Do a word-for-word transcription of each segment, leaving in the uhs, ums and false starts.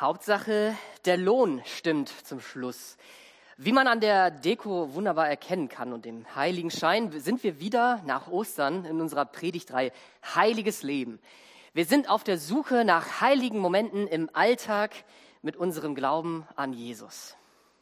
Hauptsache, der Lohn stimmt zum Schluss. Wie man an der Deko wunderbar erkennen kann und dem heiligen Schein, sind wir wieder nach Ostern in unserer Predigtreihe Heiliges Leben. Wir sind auf der Suche nach heiligen Momenten im Alltag mit unserem Glauben an Jesus.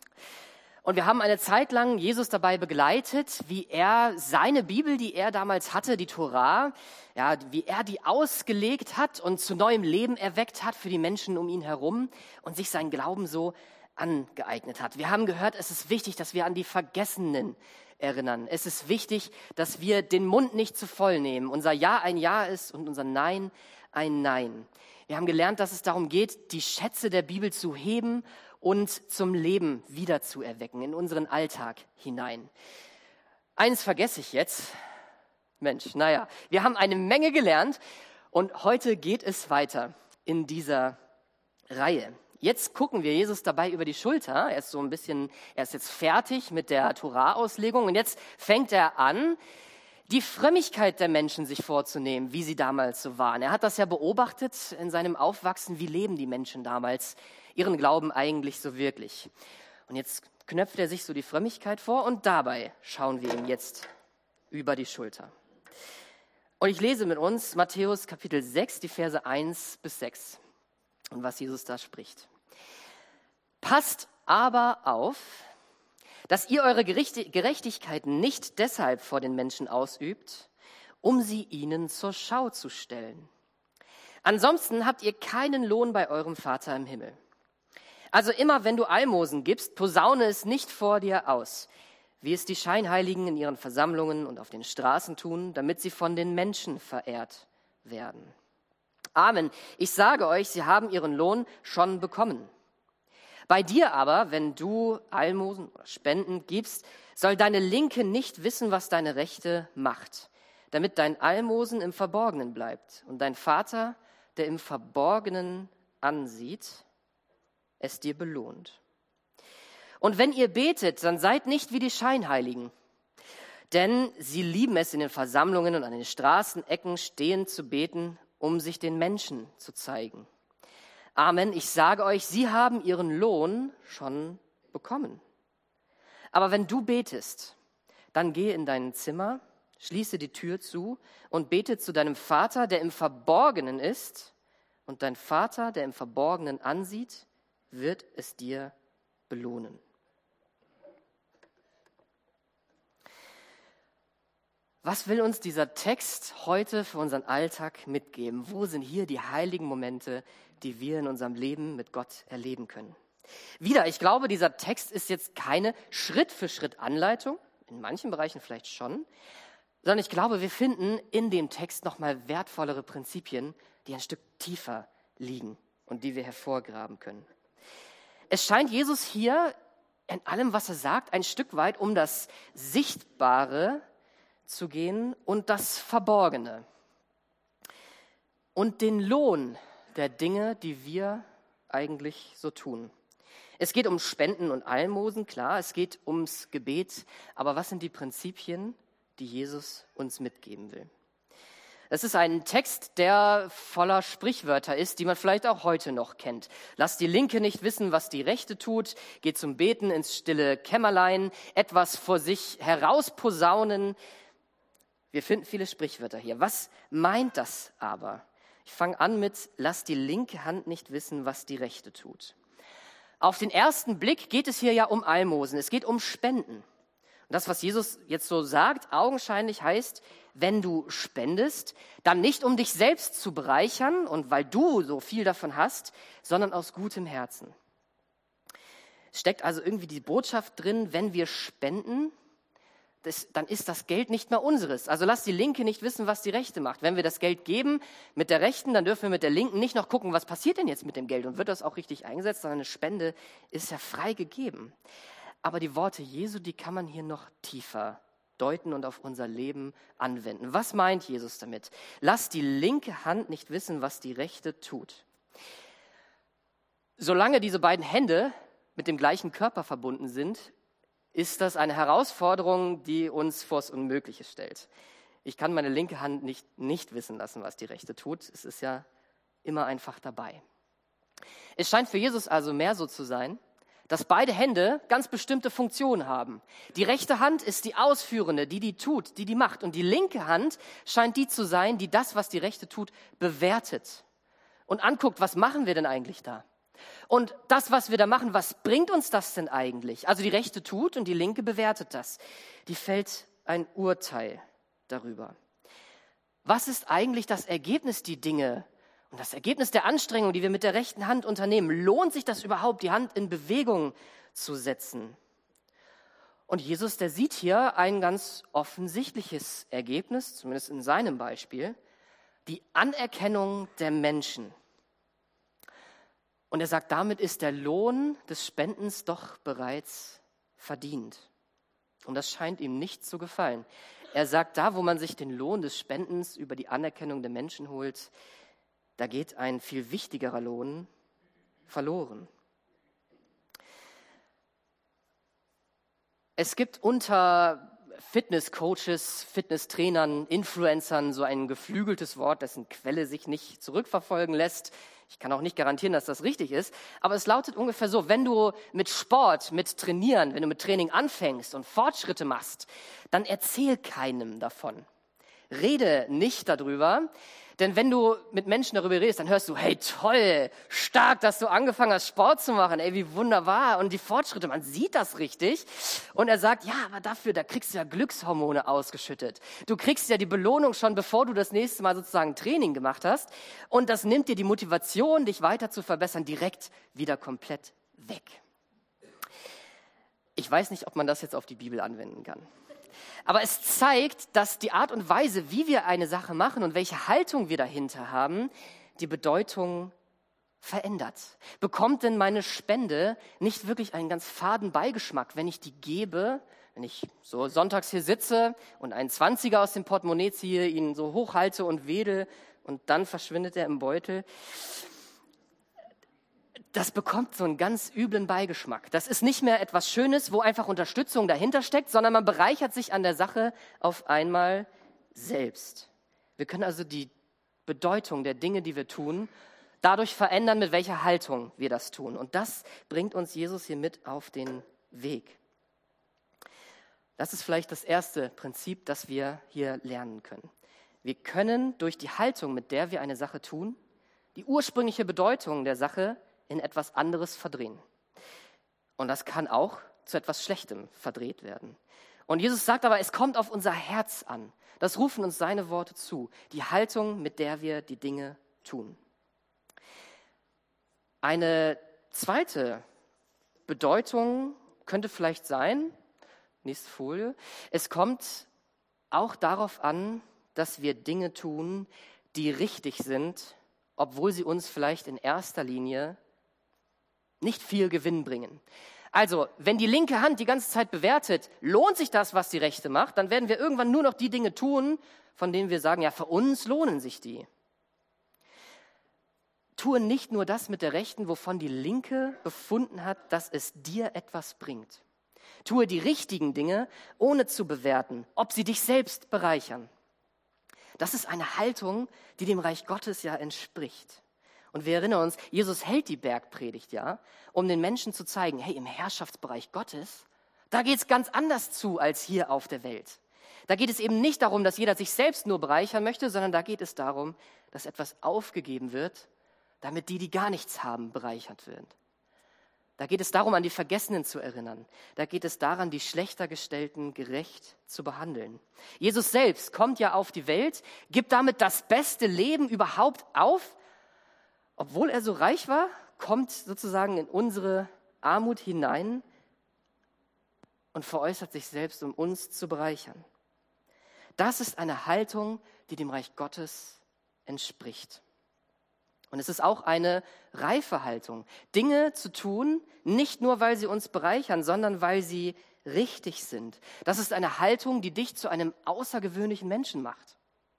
Und wir haben eine Zeit lang Jesus dabei begleitet, wie er seine Bibel, die er damals hatte, die Tora, ja, wie er die ausgelegt hat und zu neuem Leben erweckt hat für die Menschen um ihn herum und sich seinen Glauben so angeeignet hat. Wir haben gehört, es ist wichtig, dass wir an die Vergessenen erinnern. Es ist wichtig, dass wir den Mund nicht zu voll nehmen. Unser Ja ein Ja ist und unser Nein ein Nein. Wir haben gelernt, dass es darum geht, die Schätze der Bibel zu heben und zum Leben wieder zu erwecken, in unseren Alltag hinein. Eins vergesse ich jetzt. Mensch, naja, wir haben eine Menge gelernt und heute geht es weiter in dieser Reihe. Jetzt gucken wir Jesus dabei über die Schulter. Er ist so ein bisschen, er ist jetzt fertig mit der Tora-Auslegung und jetzt fängt er an, die Frömmigkeit der Menschen sich vorzunehmen, wie sie damals so waren. Er hat das ja beobachtet in seinem Aufwachsen, wie leben die Menschen damals ihren Glauben eigentlich so wirklich. Und jetzt knöpft er sich so die Frömmigkeit vor und dabei schauen wir ihm jetzt über die Schulter. Und ich lese mit uns Matthäus Kapitel sechs, die Verse eins bis sechs und was Jesus da spricht. Passt aber auf, dass ihr eure Gerechtigkeit nicht deshalb vor den Menschen ausübt, um sie ihnen zur Schau zu stellen. Ansonsten habt ihr keinen Lohn bei eurem Vater im Himmel. Also immer, wenn du Almosen gibst, posaune es nicht vor dir aus, wie es die Scheinheiligen in ihren Versammlungen und auf den Straßen tun, damit sie von den Menschen verehrt werden. Amen. Ich sage euch, sie haben ihren Lohn schon bekommen. Bei dir aber, wenn du Almosen oder Spenden gibst, soll deine Linke nicht wissen, was deine Rechte macht, damit dein Almosen im Verborgenen bleibt und dein Vater, der im Verborgenen ansieht, es dir belohnt. Und wenn ihr betet, dann seid nicht wie die Scheinheiligen, denn sie lieben es, in den Versammlungen und an den Straßenecken stehend zu beten, um sich den Menschen zu zeigen. Amen, ich sage euch, sie haben ihren Lohn schon bekommen. Aber wenn du betest, dann geh in dein Zimmer, schließe die Tür zu und bete zu deinem Vater, der im Verborgenen ist, und dein Vater, der im Verborgenen ansieht, wird es dir belohnen. Was will uns dieser Text heute für unseren Alltag mitgeben? Wo sind hier die heiligen Momente, die wir in unserem Leben mit Gott erleben können? Wieder, ich glaube, dieser Text ist jetzt keine Schritt-für-Schritt-Anleitung, in manchen Bereichen vielleicht schon, sondern ich glaube, wir finden in dem Text nochmal wertvollere Prinzipien, die ein Stück tiefer liegen und die wir hervorgraben können. Es scheint Jesus hier in allem, was er sagt, ein Stück weit um das Sichtbare zu gehen und das Verborgene und den Lohn der Dinge, die wir eigentlich so tun. Es geht um Spenden und Almosen, klar, es geht ums Gebet, aber was sind die Prinzipien, die Jesus uns mitgeben will? Es ist ein Text, der voller Sprichwörter ist, die man vielleicht auch heute noch kennt. Lass die Linke nicht wissen, was die Rechte tut, geh zum Beten ins stille Kämmerlein, etwas vor sich herausposaunen. Wir finden viele Sprichwörter hier. Was meint das aber? Ich fange an mit, lass die linke Hand nicht wissen, was die rechte tut. Auf den ersten Blick geht es hier ja um Almosen, es geht um Spenden. Und das, was Jesus jetzt so sagt, augenscheinlich heißt, wenn du spendest, dann nicht um dich selbst zu bereichern und weil du so viel davon hast, sondern aus gutem Herzen. Es steckt also irgendwie die Botschaft drin, wenn wir spenden, Das, dann ist das Geld nicht mehr unseres. Also lass die Linke nicht wissen, was die Rechte macht. Wenn wir das Geld geben mit der Rechten, dann dürfen wir mit der Linken nicht noch gucken, was passiert denn jetzt mit dem Geld und wird das auch richtig eingesetzt, sondern eine Spende ist ja frei gegeben. Aber die Worte Jesu, die kann man hier noch tiefer deuten und auf unser Leben anwenden. Was meint Jesus damit? Lass die linke Hand nicht wissen, was die Rechte tut. Solange diese beiden Hände mit dem gleichen Körper verbunden sind, ist das eine Herausforderung, die uns vors Unmögliche stellt. Ich kann meine linke Hand nicht, nicht wissen lassen, was die rechte tut. Es ist ja immer einfach dabei. Es scheint für Jesus also mehr so zu sein, dass beide Hände ganz bestimmte Funktionen haben. Die rechte Hand ist die ausführende, die die tut, die die macht. Und die linke Hand scheint die zu sein, die das, was die rechte tut, bewertet und anguckt, was machen wir denn eigentlich da? Und das, was wir da machen, was bringt uns das denn eigentlich? Also die rechte tut und die linke bewertet das. Die fällt ein Urteil darüber. Was ist eigentlich das Ergebnis, die Dinge und das Ergebnis der Anstrengung, die wir mit der rechten Hand unternehmen? Lohnt sich das überhaupt, die Hand in Bewegung zu setzen? Und Jesus, der sieht hier ein ganz offensichtliches Ergebnis, zumindest in seinem Beispiel, die Anerkennung der Menschen. Und er sagt, damit ist der Lohn des Spendens doch bereits verdient. Und das scheint ihm nicht zu gefallen. Er sagt, da, wo man sich den Lohn des Spendens über die Anerkennung der Menschen holt, da geht ein viel wichtigerer Lohn verloren. Es gibt unter Fitnesscoaches, Fitnesstrainern, Influencern so ein geflügeltes Wort, dessen Quelle sich nicht zurückverfolgen lässt. Ich kann auch nicht garantieren, dass das richtig ist, aber es lautet ungefähr so: Wenn du mit Sport, mit Trainieren, wenn du mit Training anfängst und Fortschritte machst, dann erzähl keinem davon. Rede nicht darüber, denn wenn du mit Menschen darüber redest, dann hörst du, hey, toll, stark, dass du angefangen hast, Sport zu machen, ey, wie wunderbar, und die Fortschritte, man sieht das richtig. Und er sagt, ja, aber dafür, da kriegst du ja Glückshormone ausgeschüttet. Du kriegst ja die Belohnung schon, bevor du das nächste Mal sozusagen Training gemacht hast, und das nimmt dir die Motivation, dich weiter zu verbessern, direkt wieder komplett weg. Ich weiß nicht, ob man das jetzt auf die Bibel anwenden kann. Aber es zeigt, dass die Art und Weise, wie wir eine Sache machen und welche Haltung wir dahinter haben, die Bedeutung verändert. Bekommt denn meine Spende nicht wirklich einen ganz faden Beigeschmack, wenn ich die gebe, wenn ich so sonntags hier sitze und einen Zwanziger aus dem Portemonnaie ziehe, ihn so hochhalte und wedel und dann verschwindet er im Beutel? Das bekommt so einen ganz üblen Beigeschmack. Das ist nicht mehr etwas Schönes, wo einfach Unterstützung dahinter steckt, sondern man bereichert sich an der Sache auf einmal selbst. Wir können also die Bedeutung der Dinge, die wir tun, dadurch verändern, mit welcher Haltung wir das tun. Und das bringt uns Jesus hier mit auf den Weg. Das ist vielleicht das erste Prinzip, das wir hier lernen können. Wir können durch die Haltung, mit der wir eine Sache tun, die ursprüngliche Bedeutung der Sache in etwas anderes verdrehen. Und das kann auch zu etwas Schlechtem verdreht werden. Und Jesus sagt aber, es kommt auf unser Herz an. Das rufen uns seine Worte zu. Die Haltung, mit der wir die Dinge tun. Eine zweite Bedeutung könnte vielleicht sein, nächste Folie, es kommt auch darauf an, dass wir Dinge tun, die richtig sind, obwohl sie uns vielleicht in erster Linie nicht viel Gewinn bringen. Also, wenn die linke Hand die ganze Zeit bewertet, lohnt sich das, was die rechte macht, dann werden wir irgendwann nur noch die Dinge tun, von denen wir sagen, ja, für uns lohnen sich die. Tue nicht nur das mit der rechten, wovon die linke befunden hat, dass es dir etwas bringt. Tue die richtigen Dinge, ohne zu bewerten, ob sie dich selbst bereichern. Das ist eine Haltung, die dem Reich Gottes ja entspricht. Und wir erinnern uns, Jesus hält die Bergpredigt ja, um den Menschen zu zeigen, hey, im Herrschaftsbereich Gottes, da geht es ganz anders zu als hier auf der Welt. Da geht es eben nicht darum, dass jeder sich selbst nur bereichern möchte, sondern da geht es darum, dass etwas aufgegeben wird, damit die, die gar nichts haben, bereichert werden. Da geht es darum, an die Vergessenen zu erinnern. Da geht es daran, die schlechter Gestellten gerecht zu behandeln. Jesus selbst kommt ja auf die Welt, gibt damit das beste Leben überhaupt auf. Obwohl er so reich war, kommt sozusagen in unsere Armut hinein und veräußert sich selbst, um uns zu bereichern. Das ist eine Haltung, die dem Reich Gottes entspricht. Und es ist auch eine reife Haltung, Dinge zu tun, nicht nur, weil sie uns bereichern, sondern weil sie richtig sind. Das ist eine Haltung, die dich zu einem außergewöhnlichen Menschen macht.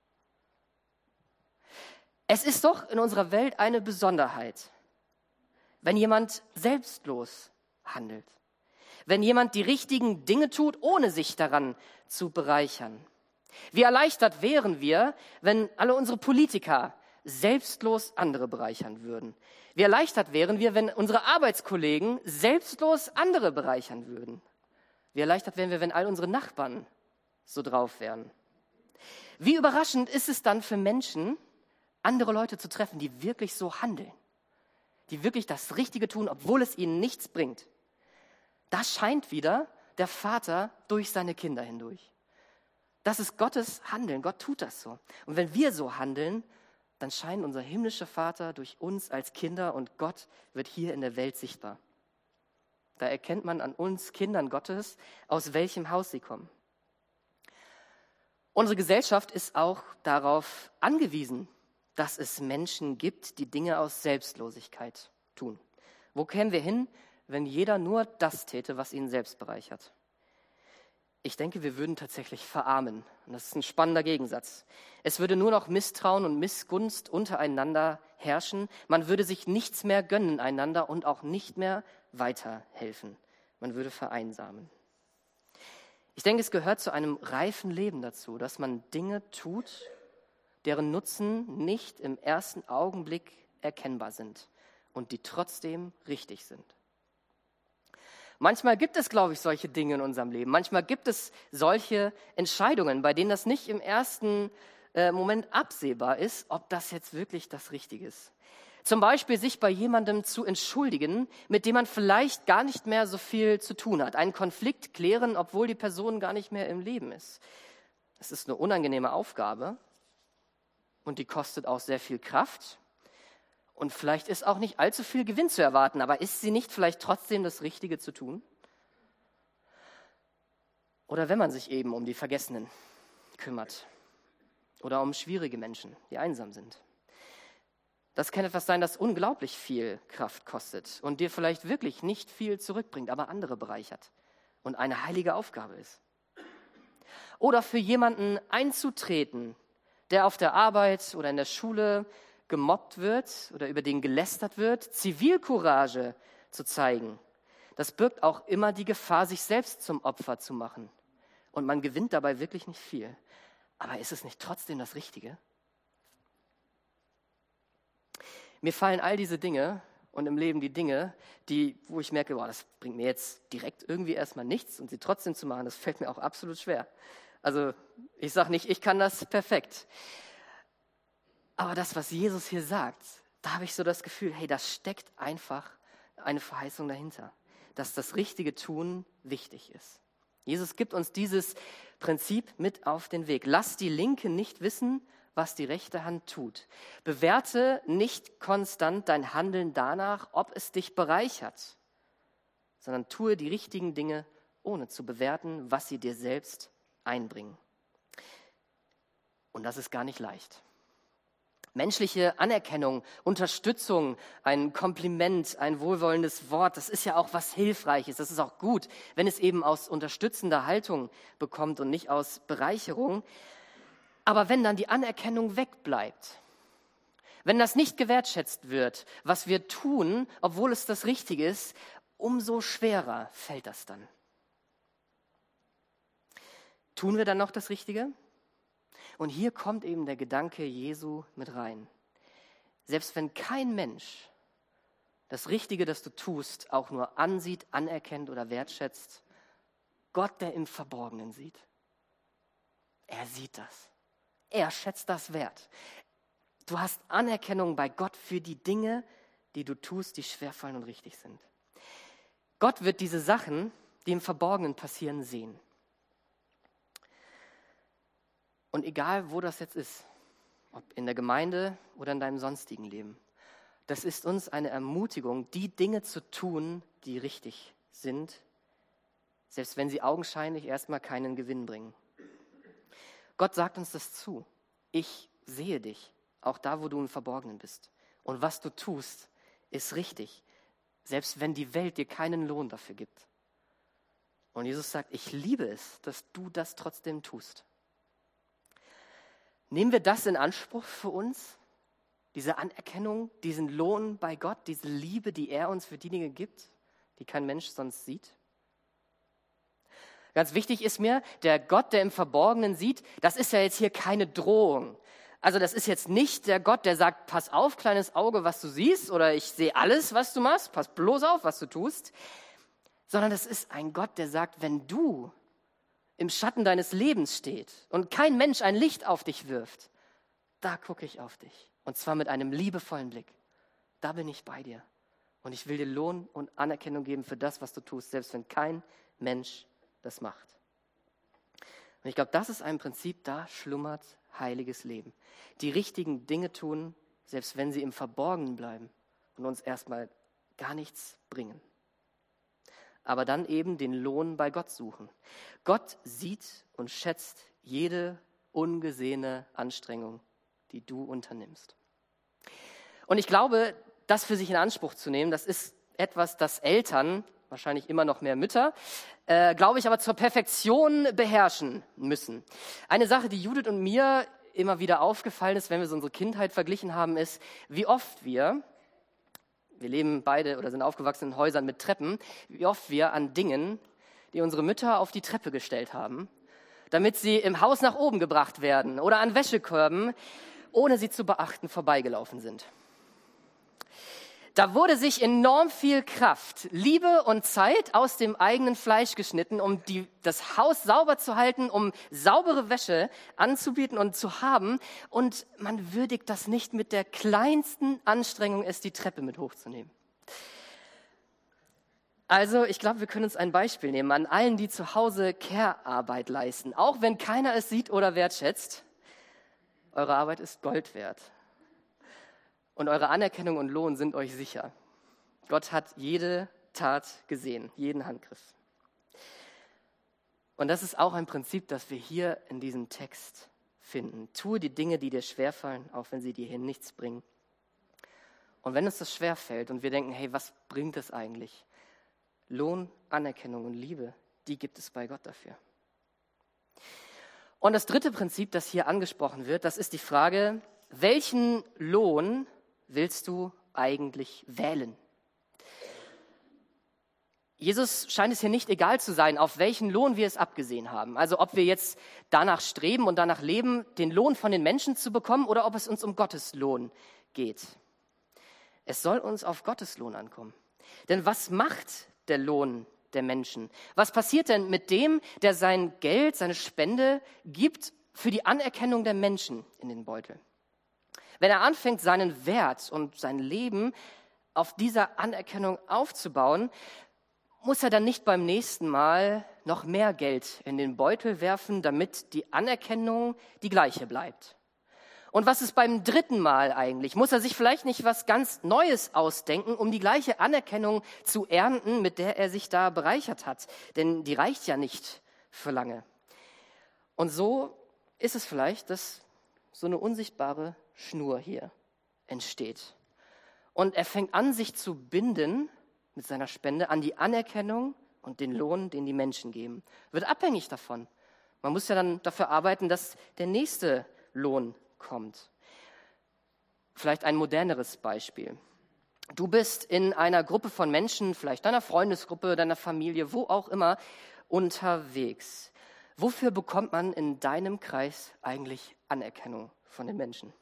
Es ist doch in unserer Welt eine Besonderheit, wenn jemand selbstlos handelt, wenn jemand die richtigen Dinge tut, ohne sich daran zu bereichern. Wie erleichtert wären wir, wenn alle unsere Politiker selbstlos andere bereichern würden. Wie erleichtert wären wir, wenn unsere Arbeitskollegen selbstlos andere bereichern würden. Wie erleichtert wären wir, wenn all unsere Nachbarn so drauf wären. Wie überraschend ist es dann für Menschen, andere Leute zu treffen, die wirklich so handeln, die wirklich das Richtige tun, obwohl es ihnen nichts bringt. Da scheint wieder der Vater durch seine Kinder hindurch. Das ist Gottes Handeln. Gott tut das so. Und wenn wir so handeln, dann scheint unser himmlischer Vater durch uns als Kinder und Gott wird hier in der Welt sichtbar. Da erkennt man an uns Kindern Gottes, aus welchem Haus sie kommen. Unsere Gesellschaft ist auch darauf angewiesen, dass es Menschen gibt, die Dinge aus Selbstlosigkeit tun. Wo kämen wir hin, wenn jeder nur das täte, was ihn selbst bereichert? Ich denke, wir würden tatsächlich verarmen. Und das ist ein spannender Gegensatz. Es würde nur noch Misstrauen und Missgunst untereinander herrschen. Man würde sich nichts mehr gönnen einander und auch nicht mehr weiterhelfen. Man würde vereinsamen. Ich denke, es gehört zu einem reifen Leben dazu, dass man Dinge tut, deren Nutzen nicht im ersten Augenblick erkennbar sind und die trotzdem richtig sind. Manchmal gibt es, glaube ich, solche Dinge in unserem Leben. Manchmal gibt es solche Entscheidungen, bei denen das nicht im ersten äh, Moment absehbar ist, ob das jetzt wirklich das Richtige ist. Zum Beispiel sich bei jemandem zu entschuldigen, mit dem man vielleicht gar nicht mehr so viel zu tun hat. Einen Konflikt klären, obwohl die Person gar nicht mehr im Leben ist. Das ist eine unangenehme Aufgabe und die kostet auch sehr viel Kraft. Und vielleicht ist auch nicht allzu viel Gewinn zu erwarten, aber ist sie nicht vielleicht trotzdem das Richtige zu tun? Oder wenn man sich eben um die Vergessenen kümmert oder um schwierige Menschen, die einsam sind. Das kann etwas sein, das unglaublich viel Kraft kostet und dir vielleicht wirklich nicht viel zurückbringt, aber andere bereichert und eine heilige Aufgabe ist. Oder für jemanden einzutreten, der auf der Arbeit oder in der Schule gemobbt wird oder über den gelästert wird, Zivilcourage zu zeigen. Das birgt auch immer die Gefahr, sich selbst zum Opfer zu machen. Und man gewinnt dabei wirklich nicht viel. Aber ist es nicht trotzdem das Richtige? Mir fallen all diese Dinge und im Leben die Dinge, die, wo ich merke, boah, das bringt mir jetzt direkt irgendwie erstmal nichts und sie trotzdem zu machen, das fällt mir auch absolut schwer. Also ich sage nicht, ich kann das perfekt. Aber das, was Jesus hier sagt, da habe ich so das Gefühl, hey, da steckt einfach eine Verheißung dahinter, dass das richtige Tun wichtig ist. Jesus gibt uns dieses Prinzip mit auf den Weg. Lass die Linke nicht wissen, was die rechte Hand tut. Bewerte nicht konstant dein Handeln danach, ob es dich bereichert, sondern tue die richtigen Dinge, ohne zu bewerten, was sie dir selbst einbringen. Und das ist gar nicht leicht. Menschliche Anerkennung, Unterstützung, ein Kompliment, ein wohlwollendes Wort, das ist ja auch was Hilfreiches. Das ist auch gut, wenn es eben aus unterstützender Haltung bekommt und nicht aus Bereicherung. Aber wenn dann die Anerkennung wegbleibt, wenn das nicht gewertschätzt wird, was wir tun, obwohl es das Richtige ist, umso schwerer fällt das dann. Tun wir dann noch das Richtige? Und hier kommt eben der Gedanke Jesu mit rein. Selbst wenn kein Mensch das Richtige, das du tust, auch nur ansieht, anerkennt oder wertschätzt, Gott, der im Verborgenen sieht. Er sieht das. Er schätzt das wert. Du hast Anerkennung bei Gott für die Dinge, die du tust, die schwerfallen und richtig sind. Gott wird diese Sachen, die im Verborgenen passieren, sehen. Und egal, wo das jetzt ist, ob in der Gemeinde oder in deinem sonstigen Leben, das ist uns eine Ermutigung, die Dinge zu tun, die richtig sind, selbst wenn sie augenscheinlich erstmal keinen Gewinn bringen. Gott sagt uns das zu. Ich sehe dich, auch da, wo du im Verborgenen bist. Und was du tust, ist richtig, selbst wenn die Welt dir keinen Lohn dafür gibt. Und Jesus sagt, ich liebe es, dass du das trotzdem tust. Nehmen wir das in Anspruch für uns? Diese Anerkennung, diesen Lohn bei Gott, diese Liebe, die er uns für die Dinge gibt, die kein Mensch sonst sieht? Ganz wichtig ist mir, der Gott, der im Verborgenen sieht, das ist ja jetzt hier keine Drohung. Also das ist jetzt nicht der Gott, der sagt, pass auf, kleines Auge, was du siehst, oder ich sehe alles, was du machst, pass bloß auf, was du tust, sondern das ist ein Gott, der sagt, wenn du im Schatten deines Lebens steht und kein Mensch ein Licht auf dich wirft, da gucke ich auf dich. Und zwar mit einem liebevollen Blick. Da bin ich bei dir. Und ich will dir Lohn und Anerkennung geben für das, was du tust, selbst wenn kein Mensch das macht. Und ich glaube, das ist ein Prinzip, da schlummert heiliges Leben. Die richtigen Dinge tun, selbst wenn sie im Verborgenen bleiben und uns erstmal gar nichts bringen. Aber dann eben den Lohn bei Gott suchen. Gott sieht und schätzt jede ungesehene Anstrengung, die du unternimmst. Und ich glaube, das für sich in Anspruch zu nehmen, das ist etwas, das Eltern, wahrscheinlich immer noch mehr Mütter, äh, glaube ich, aber zur Perfektion beherrschen müssen. Eine Sache, die Judith und mir immer wieder aufgefallen ist, wenn wir so unsere Kindheit verglichen haben, ist, wie oft wir, wir leben beide oder sind aufgewachsen in Häusern mit Treppen, wie oft wir an Dingen, die unsere Mütter auf die Treppe gestellt haben, damit sie im Haus nach oben gebracht werden oder an Wäschekörben, ohne sie zu beachten, vorbeigelaufen sind. Da wurde sich enorm viel Kraft, Liebe und Zeit aus dem eigenen Fleisch geschnitten, um die, das Haus sauber zu halten, um saubere Wäsche anzubieten und zu haben. Und man würdigt das nicht mit der kleinsten Anstrengung, es die Treppe mit hochzunehmen. Also ich glaube, wir können uns ein Beispiel nehmen an allen, die zu Hause Care-Arbeit leisten. Auch wenn keiner es sieht oder wertschätzt, eure Arbeit ist Gold wert. Und eure Anerkennung und Lohn sind euch sicher. Gott hat jede Tat gesehen, jeden Handgriff. Und das ist auch ein Prinzip, das wir hier in diesem Text finden. Tue die Dinge, die dir schwerfallen, auch wenn sie dir hier nichts bringen. Und wenn uns das schwerfällt und wir denken, hey, was bringt es eigentlich? Lohn, Anerkennung und Liebe, die gibt es bei Gott dafür. Und das dritte Prinzip, das hier angesprochen wird, das ist die Frage, welchen Lohn willst du eigentlich wählen? Jesus scheint es hier nicht egal zu sein, auf welchen Lohn wir es abgesehen haben. Also ob wir jetzt danach streben und danach leben, den Lohn von den Menschen zu bekommen oder ob es uns um Gottes Lohn geht. Es soll uns auf Gottes Lohn ankommen. Denn was macht der Lohn der Menschen? Was passiert denn mit dem, der sein Geld, seine Spende gibt für die Anerkennung der Menschen in den Beutel? Wenn er anfängt, seinen Wert und sein Leben auf dieser Anerkennung aufzubauen, muss er dann nicht beim nächsten Mal noch mehr Geld in den Beutel werfen, damit die Anerkennung die gleiche bleibt. Und was ist beim dritten Mal eigentlich? Muss er sich vielleicht nicht was ganz Neues ausdenken, um die gleiche Anerkennung zu ernten, mit der er sich da bereichert hat? Denn die reicht ja nicht für lange. Und so ist es vielleicht, dass so eine unsichtbare Schnur hier entsteht. Und er fängt an, sich zu binden mit seiner Spende an die Anerkennung und den Lohn, den die Menschen geben. Wird abhängig davon. Man muss ja dann dafür arbeiten, dass der nächste Lohn kommt. Vielleicht ein moderneres Beispiel. Du bist in einer Gruppe von Menschen, vielleicht deiner Freundesgruppe, deiner Familie, wo auch immer, unterwegs. Wofür bekommt man in deinem Kreis eigentlich Anerkennung von den Menschen?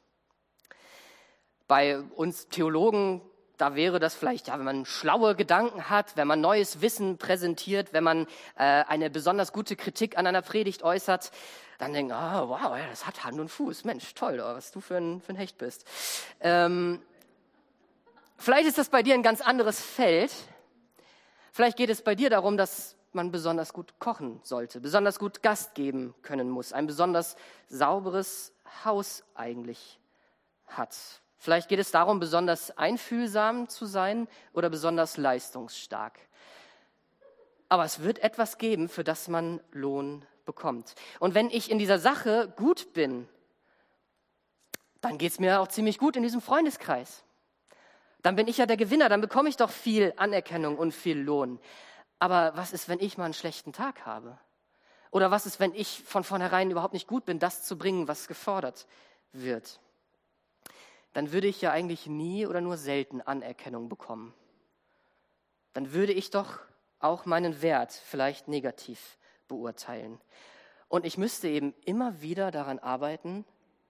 Bei uns Theologen, da wäre das vielleicht, ja, wenn man schlaue Gedanken hat, wenn man neues Wissen präsentiert, wenn man äh, eine besonders gute Kritik an einer Predigt äußert, dann denken, ah, oh, wow, ja, das hat Hand und Fuß. Mensch, toll, was du für ein, für ein Hecht bist. Ähm, vielleicht ist das bei dir ein ganz anderes Feld. Vielleicht geht es bei dir darum, dass man besonders gut kochen sollte, besonders gut Gast geben können muss, ein besonders sauberes Haus eigentlich hat. Vielleicht geht es darum, besonders einfühlsam zu sein oder besonders leistungsstark. Aber es wird etwas geben, für das man Lohn bekommt. Und wenn ich in dieser Sache gut bin, dann geht es mir auch ziemlich gut in diesem Freundeskreis. Dann bin ich ja der Gewinner, dann bekomme ich doch viel Anerkennung und viel Lohn. Aber was ist, wenn ich mal einen schlechten Tag habe? Oder was ist, wenn ich von vornherein überhaupt nicht gut bin, das zu bringen, was gefordert wird? Dann würde ich ja eigentlich nie oder nur selten Anerkennung bekommen. Dann würde ich doch auch meinen Wert vielleicht negativ beurteilen. Und ich müsste eben immer wieder daran arbeiten,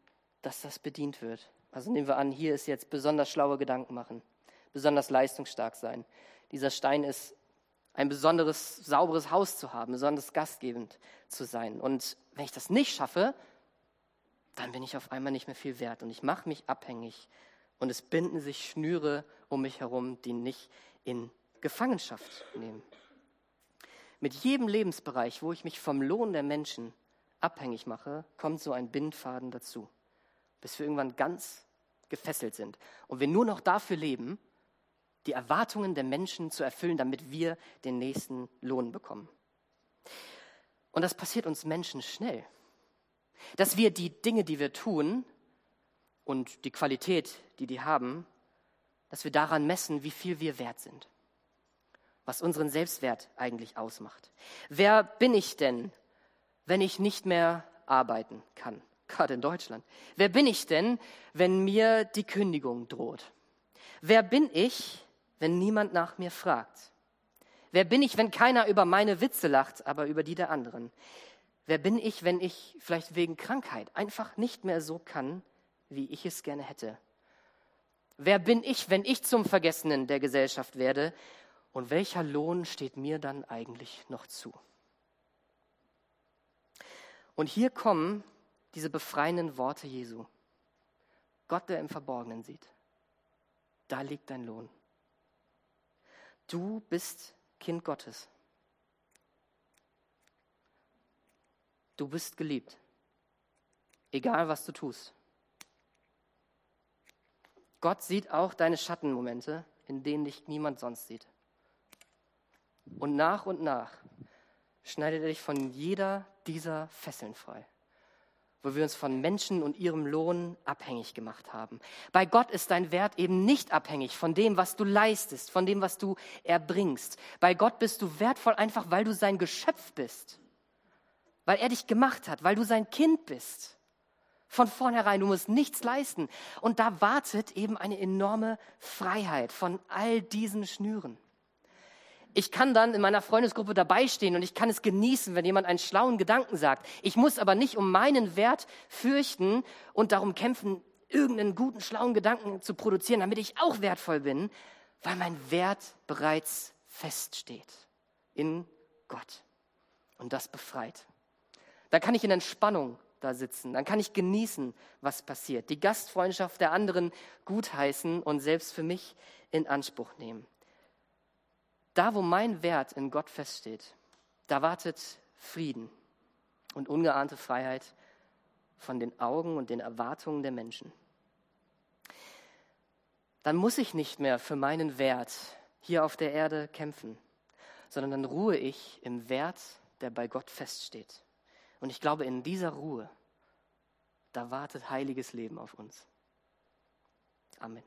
dass das bedient wird. Also nehmen wir an, hier ist jetzt besonders schlaue Gedanken machen, besonders leistungsstark sein. Dieser Stein ist ein besonderes, sauberes Haus zu haben, besonders gastgebend zu sein. Und wenn ich das nicht schaffe, dann bin ich auf einmal nicht mehr viel wert und ich mache mich abhängig und es binden sich Schnüre um mich herum, die nicht in Gefangenschaft nehmen. Mit jedem Lebensbereich, wo ich mich vom Lohn der Menschen abhängig mache, kommt so ein Bindfaden dazu, bis wir irgendwann ganz gefesselt sind und wir nur noch dafür leben, die Erwartungen der Menschen zu erfüllen, damit wir den nächsten Lohn bekommen. Und das passiert uns Menschen schnell, dass wir die Dinge, die wir tun und die Qualität, die die haben, dass wir daran messen, wie viel wir wert sind, was unseren Selbstwert eigentlich ausmacht. Wer bin ich denn, wenn ich nicht mehr arbeiten kann, gerade in Deutschland? Wer bin ich denn, wenn mir die Kündigung droht? Wer bin ich, wenn niemand nach mir fragt? Wer bin ich, wenn keiner über meine Witze lacht, aber über die der anderen? Wer bin ich, wenn ich vielleicht wegen Krankheit einfach nicht mehr so kann, wie ich es gerne hätte? Wer bin ich, wenn ich zum Vergessenen der Gesellschaft werde? Und welcher Lohn steht mir dann eigentlich noch zu? Und hier kommen diese befreienden Worte Jesu. Gott, der im Verborgenen sieht. Da liegt dein Lohn. Du bist Kind Gottes. Du bist geliebt, egal was du tust. Gott sieht auch deine Schattenmomente, in denen dich niemand sonst sieht. Und nach und nach schneidet er dich von jeder dieser Fesseln frei, wo wir uns von Menschen und ihrem Lohn abhängig gemacht haben. Bei Gott ist dein Wert eben nicht abhängig von dem, was du leistest, von dem, was du erbringst. Bei Gott bist du wertvoll einfach, weil du sein Geschöpf bist. Weil er dich gemacht hat, weil du sein Kind bist. Von vornherein, du musst nichts leisten. Und da wartet eben eine enorme Freiheit von all diesen Schnüren. Ich kann dann in meiner Freundesgruppe dabei stehen und ich kann es genießen, wenn jemand einen schlauen Gedanken sagt. Ich muss aber nicht um meinen Wert fürchten und darum kämpfen, irgendeinen guten, schlauen Gedanken zu produzieren, damit ich auch wertvoll bin, weil mein Wert bereits feststeht in Gott. Und das befreit. Dann kann ich in Entspannung da sitzen. Dann kann ich genießen, was passiert. Die Gastfreundschaft der anderen gutheißen und selbst für mich in Anspruch nehmen. Da, wo mein Wert in Gott feststeht, da wartet Frieden und ungeahnte Freiheit von den Augen und den Erwartungen der Menschen. Dann muss ich nicht mehr für meinen Wert hier auf der Erde kämpfen, sondern dann ruhe ich im Wert, der bei Gott feststeht. Und ich glaube, in dieser Ruhe, da wartet heiliges Leben auf uns. Amen.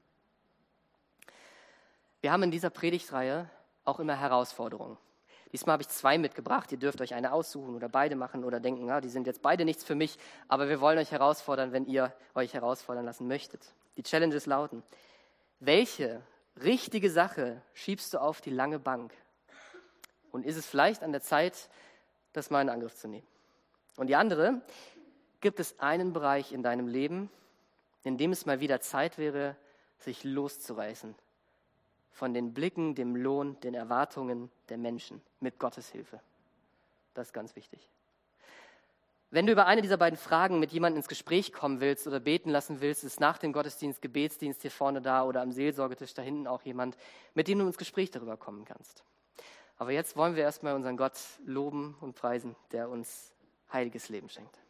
Wir haben in dieser Predigtreihe auch immer Herausforderungen. Diesmal habe ich zwei mitgebracht. Ihr dürft euch eine aussuchen oder beide machen oder denken, ja, die sind jetzt beide nichts für mich, aber wir wollen euch herausfordern, wenn ihr euch herausfordern lassen möchtet. Die Challenges lauten: Welche richtige Sache schiebst du auf die lange Bank? Und ist es vielleicht an der Zeit, das mal in Angriff zu nehmen? Und die andere: Gibt es einen Bereich in deinem Leben, in dem es mal wieder Zeit wäre, sich loszureißen von den Blicken, dem Lohn, den Erwartungen der Menschen mit Gottes Hilfe? Das ist ganz wichtig. Wenn du über eine dieser beiden Fragen mit jemandem ins Gespräch kommen willst oder beten lassen willst, ist nach dem Gottesdienst, Gebetsdienst hier vorne da oder am Seelsorgetisch da hinten auch jemand, mit dem du ins Gespräch darüber kommen kannst. Aber jetzt wollen wir erstmal unseren Gott loben und preisen, der uns heiliges Leben schenkt.